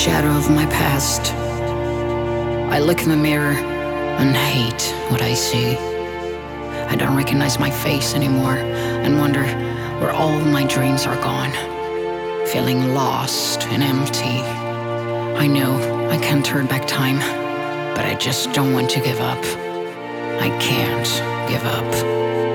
shadow of my past. I look in the mirror and hate what I see. I don't recognize my face anymore and wonder where all my dreams are gone. Feeling lost and empty. I know I can't turn back time, but I just don't want to give up. I can't give up.